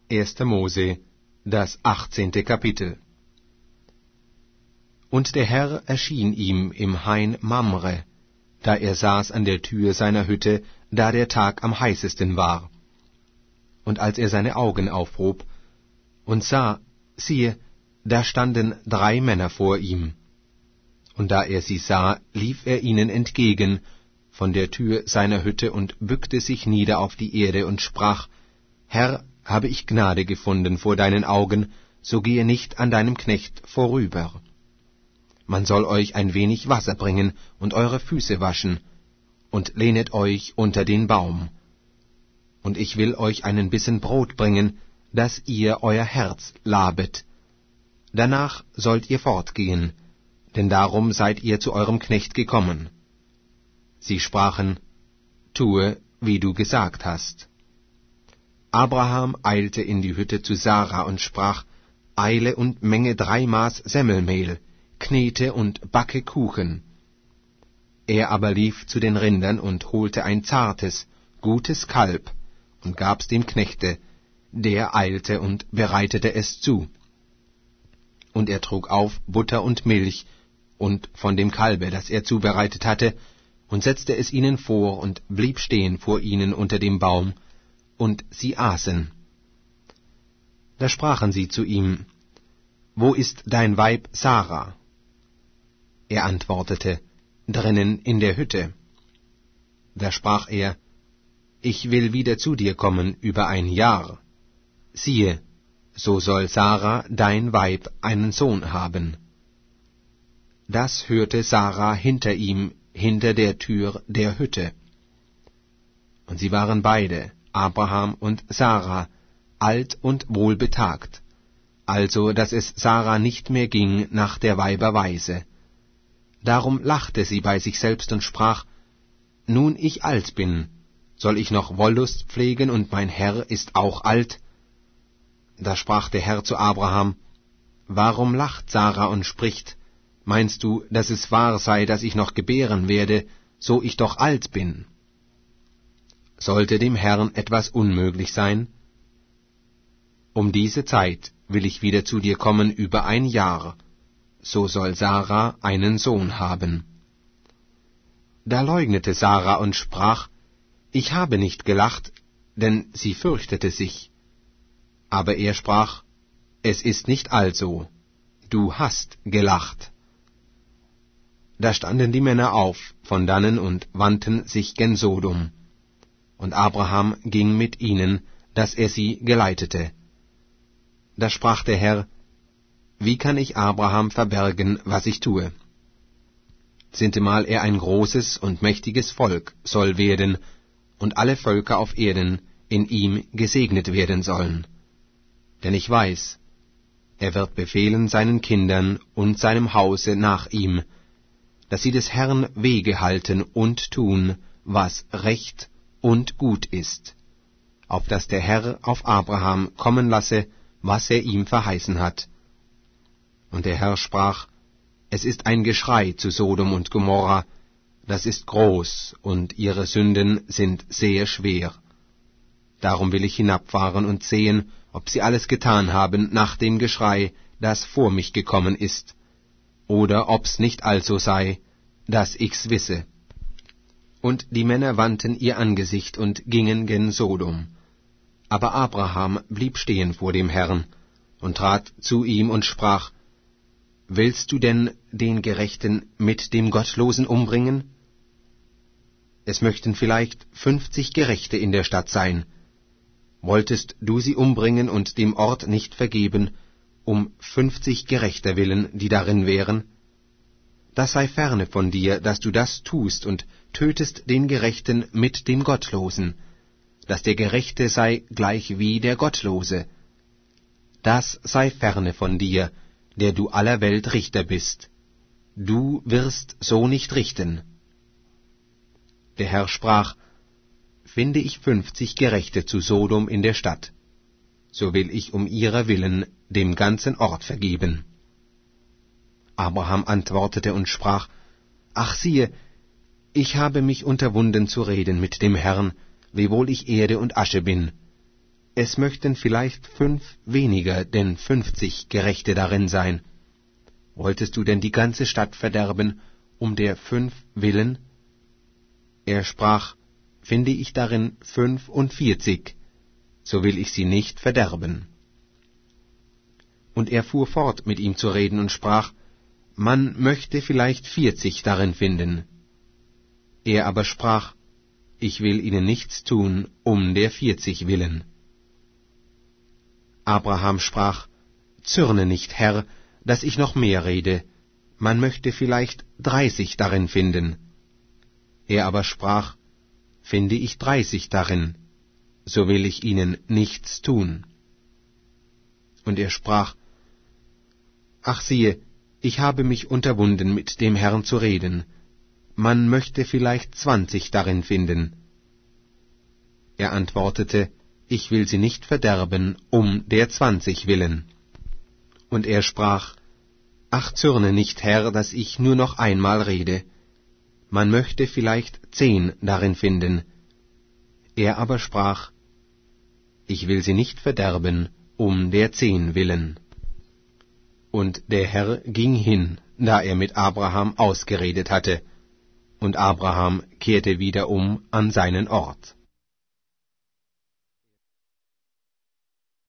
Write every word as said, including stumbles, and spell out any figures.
erster Mose, das achtzehnte Kapitel. Und der Herr erschien ihm im Hain Mamre, da er saß an der Tür seiner Hütte, da der Tag am heißesten war. Und als er seine Augen aufhob und sah, siehe, da standen drei Männer vor ihm. Und da er sie sah, lief er ihnen entgegen von der Tür seiner Hütte und bückte sich nieder auf die Erde und sprach, Herr, habe ich Gnade gefunden vor deinen Augen, so gehe nicht an deinem Knecht vorüber. Man soll euch ein wenig Wasser bringen und eure Füße waschen, und lehnet euch unter den Baum. Und ich will euch einen Bissen Brot bringen, dass ihr euer Herz labet. Danach sollt ihr fortgehen, denn darum seid ihr zu eurem Knecht gekommen. Sie sprachen, tue, wie du gesagt hast. Abraham eilte in die Hütte zu Sarah und sprach, eile und menge drei Maß Semmelmehl, knete und backe Kuchen. Er aber lief zu den Rindern und holte ein zartes, gutes Kalb und gab's dem Knechte, der eilte und bereitete es zu. Und er trug auf Butter und Milch und von dem Kalbe, das er zubereitet hatte, und setzte es ihnen vor und blieb stehen vor ihnen unter dem Baum, und sie aßen. Da sprachen sie zu ihm, Wo ist dein Weib Sarah? Er antwortete, drinnen in der Hütte. Da sprach er, Ich will wieder zu dir kommen über ein Jahr. Siehe, so soll Sarah, dein Weib, einen Sohn haben. Das hörte Sarah hinter ihm, hinter der Tür der Hütte. Und sie waren beide, Abraham und Sarah, alt und wohlbetagt, also dass es Sarah nicht mehr ging nach der Weiber Weise. Darum lachte sie bei sich selbst und sprach, Nun ich alt bin, soll ich noch Wollust pflegen, und mein Herr ist auch alt? Da sprach der Herr zu Abraham, Warum lacht Sarah und spricht, Meinst du, dass es wahr sei, dass ich noch gebären werde, so ich doch alt bin? Sollte dem Herrn etwas unmöglich sein? Um diese Zeit will ich wieder zu dir kommen über ein Jahr, so soll Sarah einen Sohn haben. Da leugnete Sarah und sprach, Ich habe nicht gelacht, denn sie fürchtete sich. Aber er sprach, Es ist nicht also, du hast gelacht. Da standen die Männer auf von dannen und wandten sich gen Sodom. Und Abraham ging mit ihnen, dass er sie geleitete. Da sprach der Herr, Wie kann ich Abraham verbergen, was ich tue? Sintemal er ein großes und mächtiges Volk soll werden, und alle Völker auf Erden in ihm gesegnet werden sollen. Denn ich weiß, er wird befehlen seinen Kindern und seinem Hause nach ihm, dass sie des Herrn Wege halten und tun, was recht und gut ist, auf dass der Herr auf Abraham kommen lasse, was er ihm verheißen hat. Und der Herr sprach, Es ist ein Geschrei zu Sodom und Gomorra, das ist groß, und ihre Sünden sind sehr schwer. Darum will ich hinabfahren und sehen, ob sie alles getan haben nach dem Geschrei, das vor mich gekommen ist, oder ob's nicht also sei, dass ich's wisse. Und die Männer wandten ihr Angesicht und gingen gen Sodom. Aber Abraham blieb stehen vor dem Herrn und trat zu ihm und sprach, Willst du denn den Gerechten mit dem Gottlosen umbringen? Es möchten vielleicht fünfzig Gerechte in der Stadt sein. Wolltest du sie umbringen und dem Ort nicht vergeben, um fünfzig Gerechter willen, die darin wären? Das sei ferne von dir, dass du das tust und tötest den Gerechten mit dem Gottlosen, dass der Gerechte sei gleich wie der Gottlose. Das sei ferne von dir, der du aller Welt Richter bist. Du wirst so nicht richten. Der Herr sprach, Finde ich fünfzig Gerechte zu Sodom in der Stadt, so will ich um ihrer willen dem ganzen Ort vergeben. Abraham antwortete und sprach, Ach siehe, ich habe mich unterwunden zu reden mit dem Herrn, wiewohl ich Erde und Asche bin. es möchten vielleicht fünf weniger denn fünfzig Gerechte darin sein. Wolltest du denn die ganze Stadt verderben, um der fünf willen? Er sprach, finde ich darin fünfundvierzig, so will ich sie nicht verderben. Und er fuhr fort, mit ihm zu reden, und sprach, man möchte vielleicht vierzig darin finden. Er aber sprach, ich will ihnen nichts tun, um der vierzig willen. Abraham sprach, zürne nicht, Herr, dass ich noch mehr rede, man möchte vielleicht dreißig darin finden. Er aber sprach, finde ich dreißig darin, so will ich ihnen nichts tun. Und er sprach, ach siehe, ich habe mich unterwunden, mit dem Herrn zu reden, man möchte vielleicht zwanzig darin finden. Er antwortete, ich will sie nicht verderben, um der zwanzig willen. Und er sprach, ach zürne nicht, Herr, dass ich nur noch einmal rede, man möchte vielleicht zehn darin finden. Er aber sprach, ich will sie nicht verderben, um der zehn willen. Und der Herr ging hin, da er mit Abraham ausgeredet hatte, und Abraham kehrte wieder um an seinen Ort.